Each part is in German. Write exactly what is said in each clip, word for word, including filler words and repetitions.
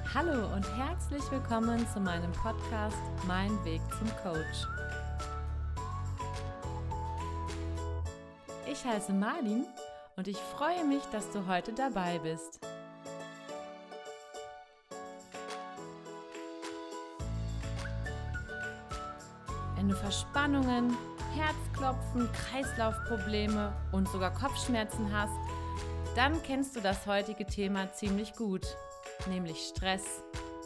Hallo und herzlich willkommen zu meinem Podcast Mein Weg zum Coach. Ich heiße Marlin und ich freue mich, dass du heute dabei bist. Wenn du Verspannungen, Herzklopfen, Kreislaufprobleme und sogar Kopfschmerzen hast, dann kennst du das heutige Thema ziemlich gut, nämlich Stress.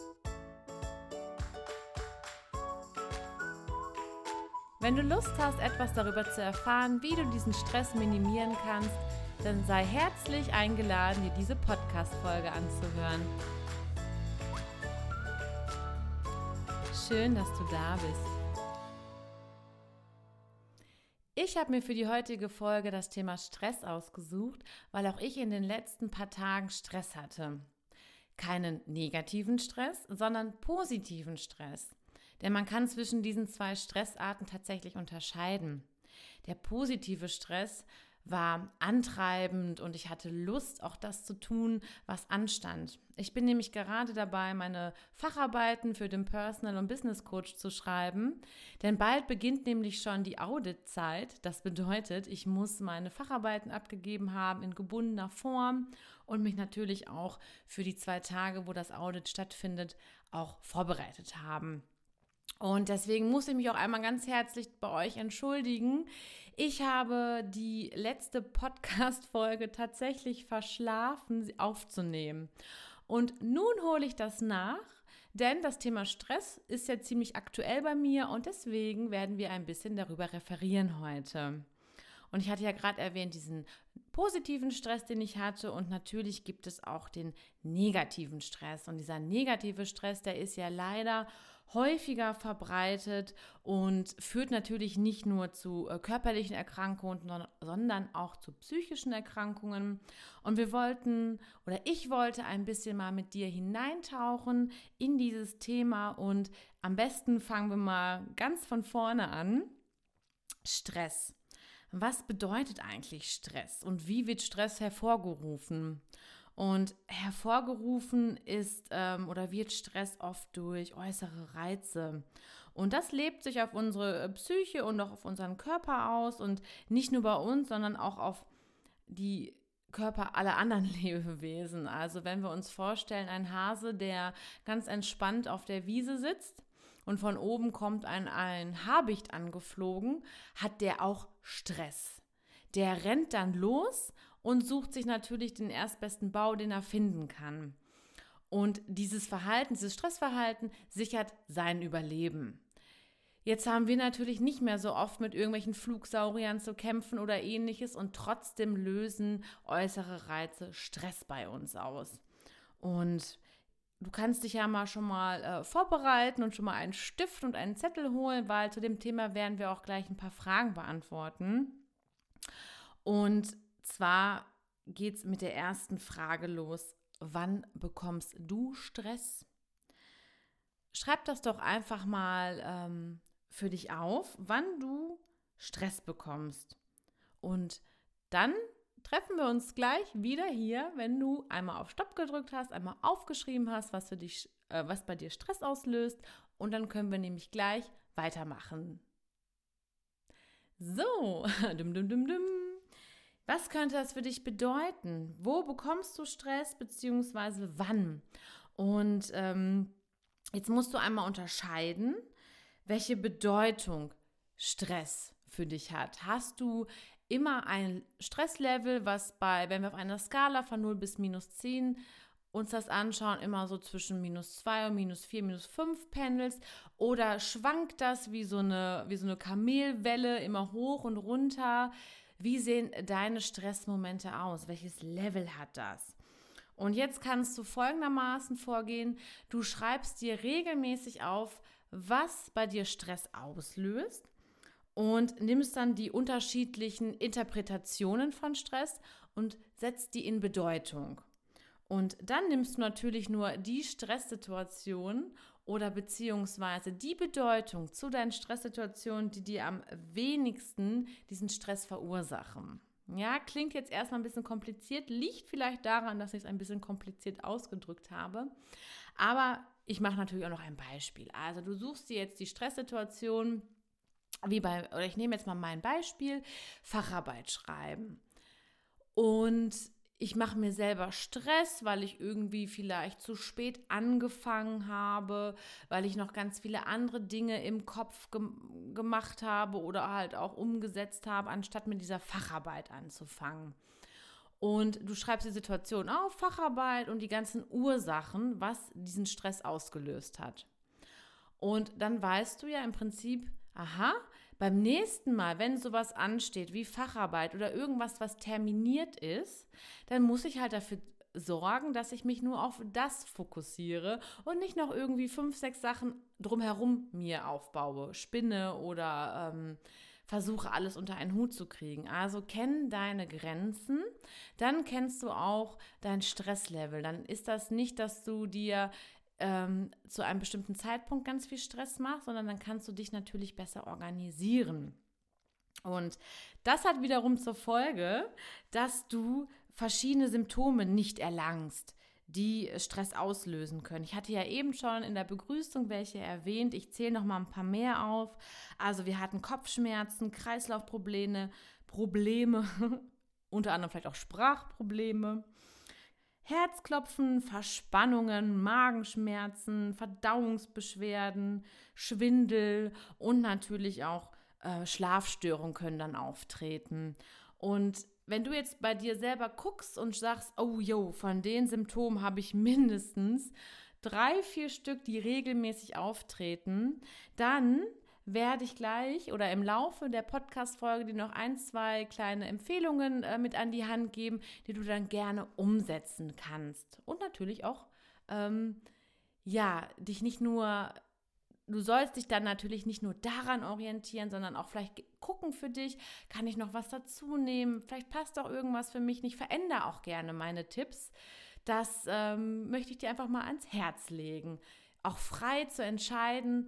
Wenn du Lust hast, etwas darüber zu erfahren, wie du diesen Stress minimieren kannst, dann sei herzlich eingeladen, dir diese Podcast-Folge anzuhören. Schön, dass du da bist. Ich habe mir für die heutige Folge das Thema Stress ausgesucht, weil auch ich in den letzten paar Tagen Stress hatte. Keinen negativen Stress, sondern positiven Stress. Denn man kann zwischen diesen zwei Stressarten tatsächlich unterscheiden. Der positive Stress war antreibend und ich hatte Lust, auch das zu tun, was anstand. Ich bin nämlich gerade dabei, meine Facharbeiten für den Personal- und Business Coach zu schreiben, denn bald beginnt nämlich schon die Auditzeit. Das bedeutet, ich muss meine Facharbeiten abgegeben haben in gebundener Form und mich natürlich auch für die zwei Tage, wo das Audit stattfindet, auch vorbereitet haben. Und deswegen muss ich mich auch einmal ganz herzlich bei euch entschuldigen. Ich habe die letzte Podcast-Folge tatsächlich verschlafen, sie aufzunehmen. Und nun hole ich das nach, denn das Thema Stress ist ja ziemlich aktuell bei mir und deswegen werden wir ein bisschen darüber referieren heute. Und ich hatte ja gerade erwähnt, diesen positiven Stress, den ich hatte, und natürlich gibt es auch den negativen Stress. Und dieser negative Stress, der ist ja leider häufiger verbreitet und führt natürlich nicht nur zu äh, körperlichen Erkrankungen, sondern auch zu psychischen Erkrankungen. Und wir wollten, oder ich wollte ein bisschen mal mit dir hineintauchen in dieses Thema und am besten fangen wir mal ganz von vorne an. Stress. Was bedeutet eigentlich Stress und wie wird Stress hervorgerufen? Und hervorgerufen ist ähm, oder wird Stress oft durch äußere Reize. Und das lebt sich auf unsere Psyche und auch auf unseren Körper aus und nicht nur bei uns, sondern auch auf die Körper aller anderen Lebewesen. Also wenn wir uns vorstellen, ein Hase, der ganz entspannt auf der Wiese sitzt, und von oben kommt ein, ein Habicht angeflogen, hat der auch Stress. Der rennt dann los und sucht sich natürlich den erstbesten Bau, den er finden kann. Und dieses Verhalten, dieses Stressverhalten sichert sein Überleben. Jetzt haben wir natürlich nicht mehr so oft mit irgendwelchen Flugsauriern zu kämpfen oder ähnliches und trotzdem lösen äußere Reize Stress bei uns aus. Und du kannst dich ja mal schon mal äh, vorbereiten und schon mal einen Stift und einen Zettel holen, weil zu dem Thema werden wir auch gleich ein paar Fragen beantworten. Und zwar geht es mit der ersten Frage los. Wann bekommst du Stress? Schreib das doch einfach mal ähm, für dich auf, wann du Stress bekommst. Und dann treffen wir uns gleich wieder hier, wenn du einmal auf Stopp gedrückt hast, einmal aufgeschrieben hast, was für dich, äh, was bei dir Stress auslöst, und dann können wir nämlich gleich weitermachen. So, dum, dum, dum, dum. Was könnte das für dich bedeuten? Wo bekommst du Stress, beziehungsweise wann? Und ähm, jetzt musst du einmal unterscheiden, welche Bedeutung Stress für dich hat. Hast du immer ein Stresslevel, was bei, wenn wir auf einer Skala von null bis minus zehn uns das anschauen, immer so zwischen minus zwei und minus vier, minus fünf pendelst, oder schwankt das wie so eine, wie so eine Kamelwelle immer hoch und runter? Wie sehen deine Stressmomente aus? Welches Level hat das? Und jetzt kannst du folgendermaßen vorgehen. Du schreibst dir regelmäßig auf, was bei dir Stress auslöst, und nimmst dann die unterschiedlichen Interpretationen von Stress und setzt die in Bedeutung. Und dann nimmst du natürlich nur die Stresssituation oder beziehungsweise die Bedeutung zu deinen Stresssituationen, die dir am wenigsten diesen Stress verursachen. Ja, klingt jetzt erstmal ein bisschen kompliziert, liegt vielleicht daran, dass ich es ein bisschen kompliziert ausgedrückt habe. Aber ich mache natürlich auch noch ein Beispiel. Also du suchst dir jetzt die Stresssituation, wie bei, oder ich nehme jetzt mal mein Beispiel, Facharbeit schreiben. Und ich mache mir selber Stress, weil ich irgendwie vielleicht zu spät angefangen habe, weil ich noch ganz viele andere Dinge im Kopf gem- gemacht habe oder halt auch umgesetzt habe, anstatt mit dieser Facharbeit anzufangen. Und du schreibst die Situation auf, Facharbeit und die ganzen Ursachen, was diesen Stress ausgelöst hat. Und dann weißt du ja im Prinzip, aha, beim nächsten Mal, wenn sowas ansteht wie Facharbeit oder irgendwas, was terminiert ist, dann muss ich halt dafür sorgen, dass ich mich nur auf das fokussiere und nicht noch irgendwie fünf, sechs Sachen drumherum mir aufbaue, spinne oder ähm, versuche alles unter einen Hut zu kriegen. Also kenn deine Grenzen, dann kennst du auch dein Stresslevel. Dann ist das nicht, dass du dir ähm, zu einem bestimmten Zeitpunkt ganz viel Stress machst, sondern dann kannst du dich natürlich besser organisieren. Und das hat wiederum zur Folge, dass du verschiedene Symptome nicht erlangst, die Stress auslösen können. Ich hatte ja eben schon in der Begrüßung welche erwähnt. Ich zähle noch mal ein paar mehr auf. Also wir hatten Kopfschmerzen, Kreislaufprobleme, Probleme, unter anderem vielleicht auch Sprachprobleme, Herzklopfen, Verspannungen, Magenschmerzen, Verdauungsbeschwerden, Schwindel und natürlich auch äh, Schlafstörungen können dann auftreten. Und wenn du jetzt bei dir selber guckst und sagst, oh jo, von den Symptomen habe ich mindestens drei, vier Stück, die regelmäßig auftreten, dann werde ich gleich oder im Laufe der Podcast-Folge dir noch ein, zwei kleine Empfehlungen äh, mit an die Hand geben, die du dann gerne umsetzen kannst. Und natürlich auch, ähm, ja, dich nicht nur, du sollst dich dann natürlich nicht nur daran orientieren, sondern auch vielleicht gucken für dich, kann ich noch was dazu nehmen? Vielleicht passt auch irgendwas für mich nicht. Verändere auch gerne meine Tipps. Das ähm, möchte ich dir einfach mal ans Herz legen. Auch frei zu entscheiden,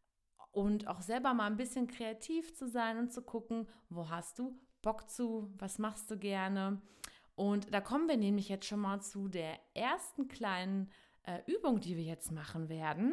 und auch selber mal ein bisschen kreativ zu sein und zu gucken, wo hast du Bock zu, was machst du gerne. Und da kommen wir nämlich jetzt schon mal zu der ersten kleinen äh, Übung, die wir jetzt machen werden,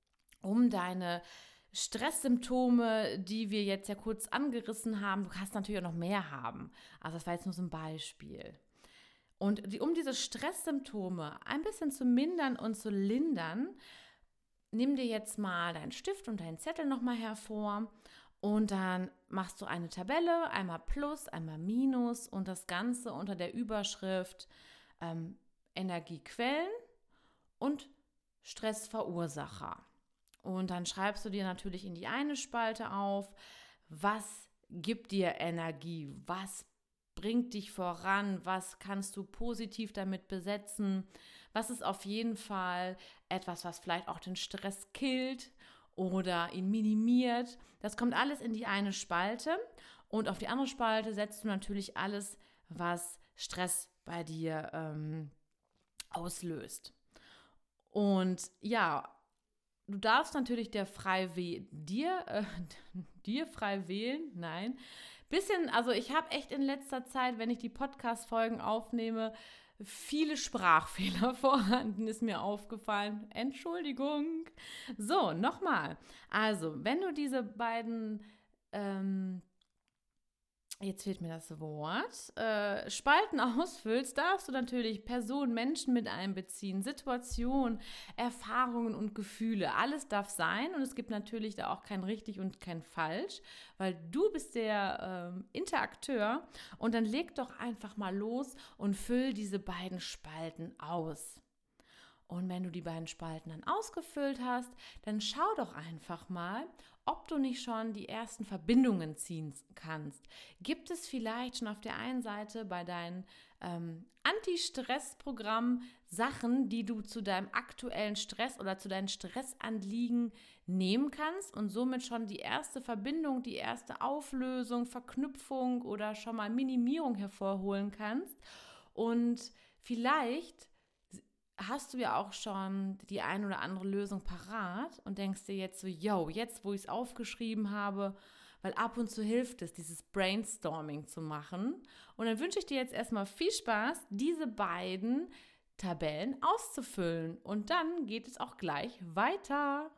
um deine Stresssymptome, die wir jetzt ja kurz angerissen haben, du kannst natürlich auch noch mehr haben. Also das war jetzt nur so ein Beispiel. Und die, um diese Stresssymptome ein bisschen zu mindern und zu lindern, nimm dir jetzt mal deinen Stift und deinen Zettel nochmal hervor und dann machst du eine Tabelle, einmal Plus, einmal Minus und das Ganze unter der Überschrift ähm, Energiequellen und Stressverursacher. Und dann schreibst du dir natürlich in die eine Spalte auf, was gibt dir Energie, was bringt dich voran, was kannst du positiv damit besetzen, was ist auf jeden Fall etwas, was vielleicht auch den Stress killt oder ihn minimiert. Das kommt alles in die eine Spalte und auf die andere Spalte setzt du natürlich alles, was Stress bei dir ähm, auslöst. Und ja, du darfst natürlich der frei wählen, dir, äh, dir frei wählen, nein, bisschen, also ich habe echt in letzter Zeit, wenn ich die Podcast-Folgen aufnehme, viele Sprachfehler vorhanden, ist mir aufgefallen. Entschuldigung. So, nochmal. Also, wenn du diese beiden, ähm, jetzt fehlt mir das Wort, äh, Spalten ausfüllst, darfst du natürlich Personen, Menschen mit einbeziehen, Situationen, Erfahrungen und Gefühle. Alles darf sein und es gibt natürlich da auch kein richtig und kein falsch, weil du bist der ähm, Interakteur und dann leg doch einfach mal los und füll diese beiden Spalten aus. Und wenn du die beiden Spalten dann ausgefüllt hast, dann schau doch einfach mal, ob du nicht schon die ersten Verbindungen ziehen kannst. Gibt es vielleicht schon auf der einen Seite bei deinem ähm, Anti-Stress-Programm Sachen, die du zu deinem aktuellen Stress oder zu deinen Stressanliegen nehmen kannst und somit schon die erste Verbindung, die erste Auflösung, Verknüpfung oder schon mal Minimierung hervorholen kannst? Und vielleicht hast du ja auch schon die ein oder andere Lösung parat und denkst dir jetzt so, yo, jetzt wo ich es aufgeschrieben habe, weil ab und zu hilft es, dieses Brainstorming zu machen. Und dann wünsche ich dir jetzt erstmal viel Spaß, diese beiden Tabellen auszufüllen. Und dann geht es auch gleich weiter.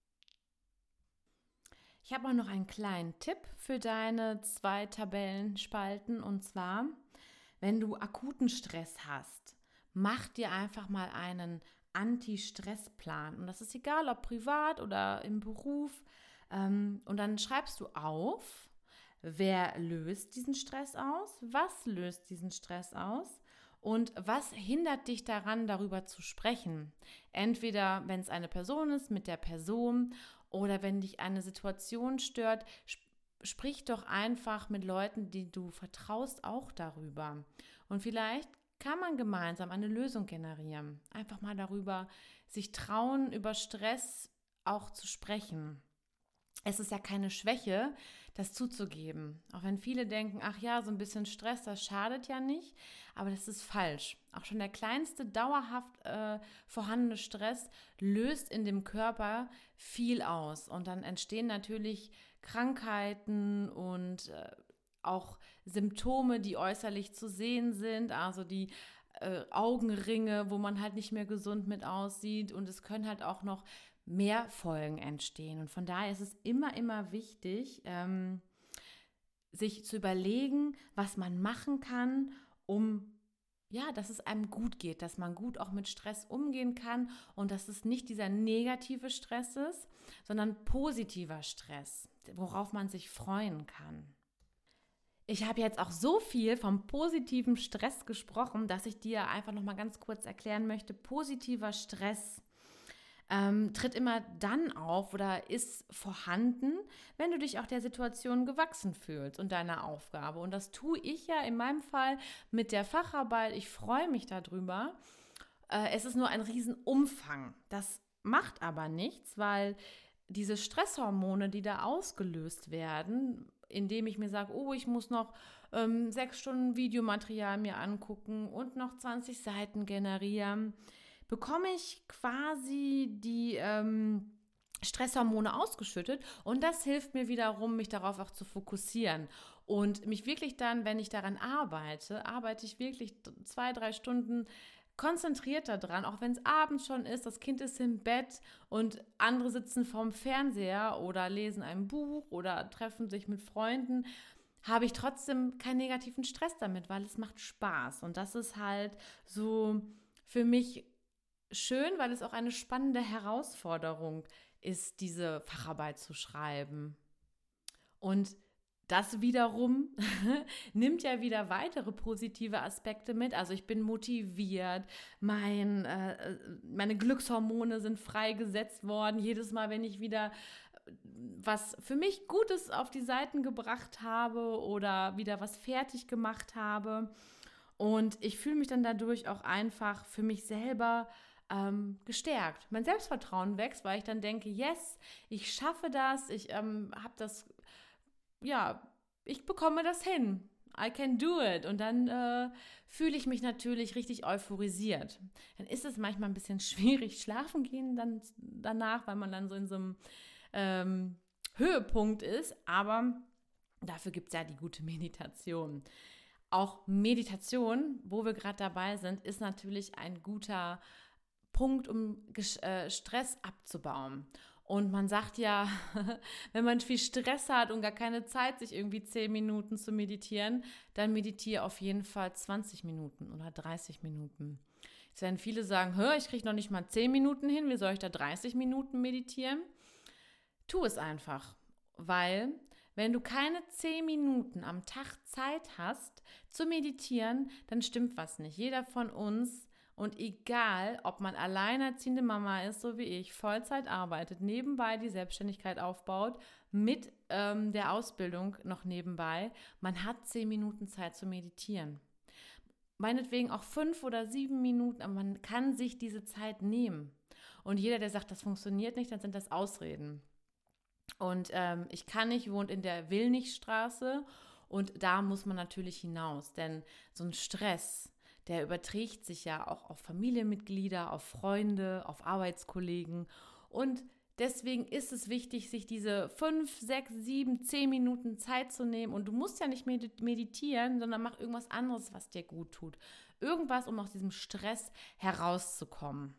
Ich habe auch noch einen kleinen Tipp für deine zwei Tabellenspalten. Und zwar, wenn du akuten Stress hast, mach dir einfach mal einen Anti-Stress-Plan. Und das ist egal, ob privat oder im Beruf. Und dann schreibst du auf, wer löst diesen Stress aus, was löst diesen Stress aus und was hindert dich daran, darüber zu sprechen. Entweder, wenn es eine Person ist, mit der Person oder wenn dich eine Situation stört, sp- sprich doch einfach mit Leuten, die du vertraust, auch darüber. Und vielleicht kann man gemeinsam eine Lösung generieren. Einfach mal darüber sich trauen, über Stress auch zu sprechen. Es ist ja keine Schwäche, das zuzugeben. Auch wenn viele denken, ach ja, so ein bisschen Stress, das schadet ja nicht. Aber das ist falsch. Auch schon der kleinste dauerhaft äh, vorhandene Stress löst in dem Körper viel aus. Und dann entstehen natürlich Krankheiten und äh, auch Symptome, die äußerlich zu sehen sind. Also die äh, Augenringe, wo man halt nicht mehr gesund mit aussieht. Und es können halt auch noch mehr Folgen entstehen. Und von daher ist es immer, immer wichtig, ähm, sich zu überlegen, was man machen kann, um, ja, dass es einem gut geht, dass man gut auch mit Stress umgehen kann und dass es nicht dieser negative Stress ist, sondern positiver Stress, worauf man sich freuen kann. Ich habe jetzt auch so viel vom positiven Stress gesprochen, dass ich dir einfach noch mal ganz kurz erklären möchte, positiver Stress Ähm, tritt immer dann auf oder ist vorhanden, wenn du dich auch der Situation gewachsen fühlst und deiner Aufgabe. Und das tue ich ja in meinem Fall mit der Facharbeit. Ich freue mich darüber. Äh, es ist nur ein Riesenumfang. Das macht aber nichts, weil diese Stresshormone, die da ausgelöst werden, indem ich mir sage, oh, ich muss noch ähm, sechs Stunden Videomaterial mir angucken und noch zwanzig Seiten generieren, bekomme ich quasi die ähm, Stresshormone ausgeschüttet und das hilft mir wiederum, mich darauf auch zu fokussieren und mich wirklich dann, wenn ich daran arbeite, arbeite ich wirklich zwei, drei Stunden konzentriert daran, auch wenn es abends schon ist, das Kind ist im Bett und andere sitzen vorm Fernseher oder lesen ein Buch oder treffen sich mit Freunden, habe ich trotzdem keinen negativen Stress damit, weil es macht Spaß und das ist halt so für mich schön, weil es auch eine spannende Herausforderung ist, diese Facharbeit zu schreiben. Und das wiederum nimmt ja wieder weitere positive Aspekte mit. Also ich bin motiviert, mein, äh, meine Glückshormone sind freigesetzt worden. Jedes Mal, wenn ich wieder was für mich Gutes auf die Seiten gebracht habe oder wieder was fertig gemacht habe. Und ich fühle mich dann dadurch auch einfach für mich selber Ähm, gestärkt. Mein Selbstvertrauen wächst, weil ich dann denke, yes, ich schaffe das, ich ähm, habe das, ja, ich bekomme das hin. I can do it. Und dann äh, fühle ich mich natürlich richtig euphorisiert. Dann ist es manchmal ein bisschen schwierig, schlafen gehen dann danach, weil man dann so in so einem ähm, Höhepunkt ist. Aber dafür gibt es ja die gute Meditation. Auch Meditation, wo wir gerade dabei sind, ist natürlich ein guter Punkt, um äh, Stress abzubauen. Und man sagt ja, wenn man viel Stress hat und gar keine Zeit, sich irgendwie zehn Minuten zu meditieren, dann meditiere auf jeden Fall zwanzig Minuten oder dreißig Minuten. Jetzt werden viele sagen, hör, ich kriege noch nicht mal zehn Minuten hin, wie soll ich da dreißig Minuten meditieren? Tu es einfach, weil wenn du keine zehn Minuten am Tag Zeit hast zu meditieren, dann stimmt was nicht. Jeder von uns, und egal, ob man alleinerziehende Mama ist, so wie ich, Vollzeit arbeitet, nebenbei die Selbstständigkeit aufbaut, mit ähm, der Ausbildung noch nebenbei, man hat zehn Minuten Zeit zu meditieren. Meinetwegen auch fünf oder sieben Minuten, aber man kann sich diese Zeit nehmen. Und jeder, der sagt, das funktioniert nicht, dann sind das Ausreden. Und ähm, ich kann nicht, wohnt in der Willnichstraße und da muss man natürlich hinaus, denn so ein Stress, der überträgt sich ja auch auf Familienmitglieder, auf Freunde, auf Arbeitskollegen und deswegen ist es wichtig, sich diese fünf, sechs, sieben, zehn Minuten Zeit zu nehmen. Und du musst ja nicht meditieren, sondern mach irgendwas anderes, was dir gut tut. Irgendwas, um aus diesem Stress herauszukommen.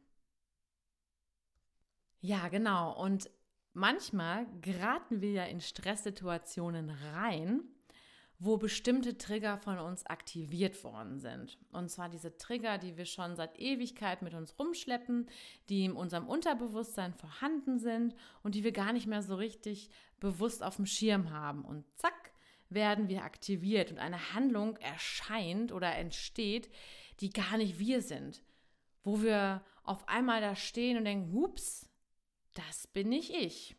Ja, genau. Und manchmal geraten wir ja in Stresssituationen rein, wo bestimmte Trigger von uns aktiviert worden sind. Und zwar diese Trigger, die wir schon seit Ewigkeit mit uns rumschleppen, die in unserem Unterbewusstsein vorhanden sind und die wir gar nicht mehr so richtig bewusst auf dem Schirm haben. Und zack, werden wir aktiviert und eine Handlung erscheint oder entsteht, die gar nicht wir sind. Wo wir auf einmal da stehen und denken, hups, das bin nicht ich.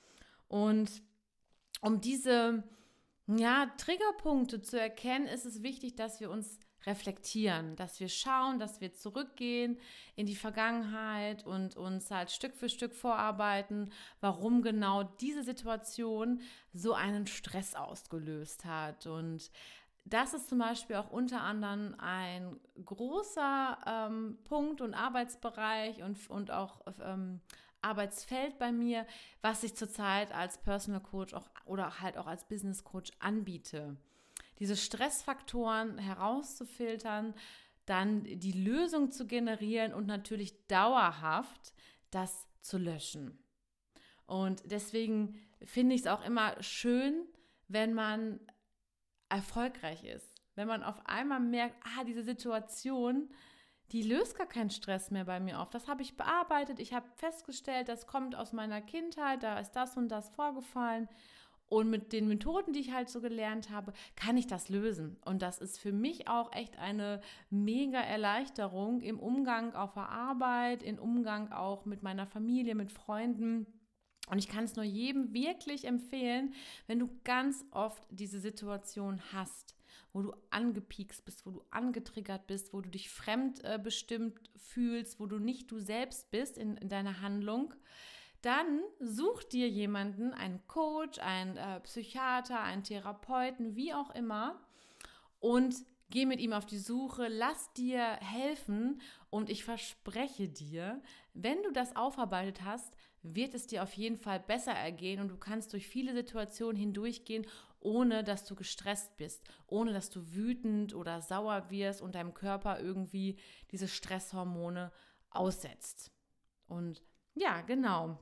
Und um diese ja, Triggerpunkte zu erkennen, ist es wichtig, dass wir uns reflektieren, dass wir schauen, dass wir zurückgehen in die Vergangenheit und uns halt Stück für Stück vorarbeiten, warum genau diese Situation so einen Stress ausgelöst hat. Und das ist zum Beispiel auch unter anderem ein großer ähm, Punkt und Arbeitsbereich und, und auch ähm, Arbeitsfeld bei mir, was ich zurzeit als Personal Coach auch, oder halt auch als Business Coach anbiete. Diese Stressfaktoren herauszufiltern, dann die Lösung zu generieren und natürlich dauerhaft das zu löschen. Und deswegen finde ich es auch immer schön, wenn man erfolgreich ist. Wenn man auf einmal merkt, ah, diese Situation, die löst gar keinen Stress mehr bei mir auf. Das habe ich bearbeitet. Ich habe festgestellt, das kommt aus meiner Kindheit, da ist das und das vorgefallen. Und mit den Methoden, die ich halt so gelernt habe, kann ich das lösen. Und das ist für mich auch echt eine mega Erleichterung im Umgang auf der Arbeit, im Umgang auch mit meiner Familie, mit Freunden. Und ich kann es nur jedem wirklich empfehlen, wenn du ganz oft diese Situation hast, wo du angepiekst bist, wo du angetriggert bist, wo du dich fremdbestimmt äh, fühlst, wo du nicht du selbst bist in, in deiner Handlung, dann such dir jemanden, einen Coach, einen äh, Psychiater, einen Therapeuten, wie auch immer, und geh mit ihm auf die Suche, lass dir helfen und ich verspreche dir, wenn du das aufarbeitet hast, wird es dir auf jeden Fall besser ergehen und du kannst durch viele Situationen hindurchgehen, ohne dass du gestresst bist, ohne dass du wütend oder sauer wirst und deinem Körper irgendwie diese Stresshormone aussetzt. Und ja, genau.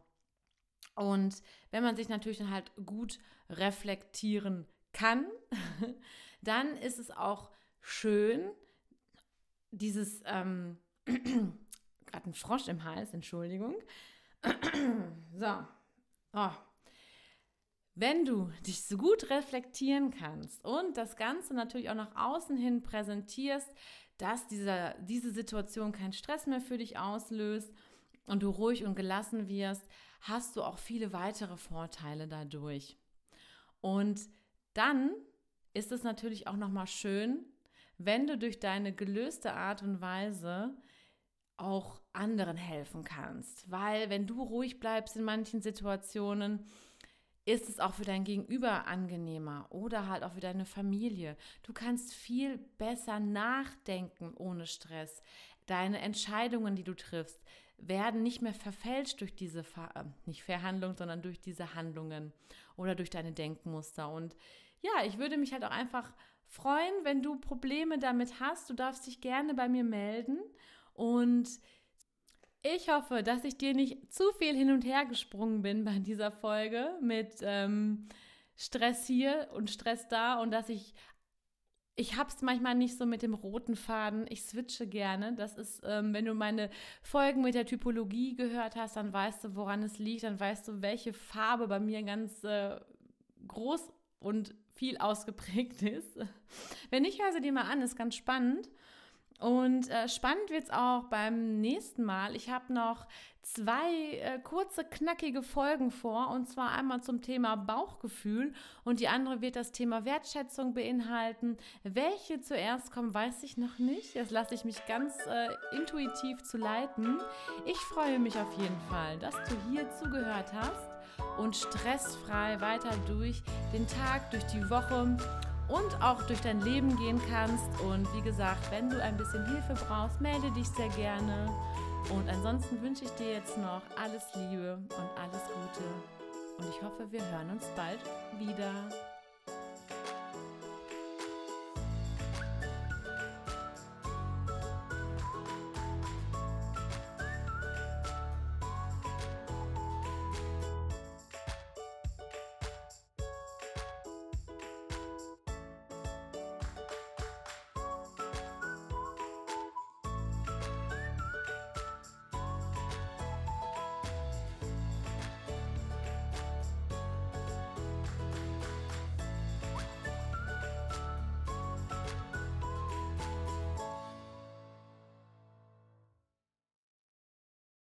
Und wenn man sich natürlich dann halt gut reflektieren kann, dann ist es auch schön, dieses, ähm, gerade ein Frosch im Hals, Entschuldigung. So, oh. Wenn du dich so gut reflektieren kannst und das Ganze natürlich auch nach außen hin präsentierst, dass dieser, diese Situation keinen Stress mehr für dich auslöst und du ruhig und gelassen wirst, hast du auch viele weitere Vorteile dadurch. Und dann ist es natürlich auch nochmal schön, wenn du durch deine gelöste Art und Weise auch anderen helfen kannst. Weil wenn du ruhig bleibst in manchen Situationen, ist es auch für dein Gegenüber angenehmer oder halt auch für deine Familie. Du kannst viel besser nachdenken ohne Stress. Deine Entscheidungen, die du triffst, werden nicht mehr verfälscht durch diese, Ver- äh, nicht Verhandlung, sondern durch diese Handlungen oder durch deine Denkmuster. Und ja, ich würde mich halt auch einfach freuen, wenn du Probleme damit hast. Du darfst dich gerne bei mir melden und ich hoffe, dass ich dir nicht zu viel hin und her gesprungen bin bei dieser Folge mit ähm, Stress hier und Stress da und dass ich, ich habe es manchmal nicht so mit dem roten Faden, ich switche gerne. Das ist, ähm, wenn du meine Folgen mit der Typologie gehört hast, dann weißt du, woran es liegt, dann weißt du, welche Farbe bei mir ganz äh, groß und viel ausgeprägt ist. Wenn nicht, hör sie dir mal an, ist ganz spannend. Und äh, spannend wird es auch beim nächsten Mal. Ich habe noch zwei äh, kurze, knackige Folgen vor. Und zwar einmal zum Thema Bauchgefühl und die andere wird das Thema Wertschätzung beinhalten. Welche zuerst kommen, weiß ich noch nicht. Das lasse ich mich ganz äh, intuitiv zu leiten. Ich freue mich auf jeden Fall, dass du hier zugehört hast und stressfrei weiter durch den Tag, durch die Woche und auch durch dein Leben gehen kannst. Und wie gesagt, wenn du ein bisschen Hilfe brauchst, melde dich sehr gerne. Und ansonsten wünsche ich dir jetzt noch alles Liebe und alles Gute. Und ich hoffe, wir hören uns bald wieder.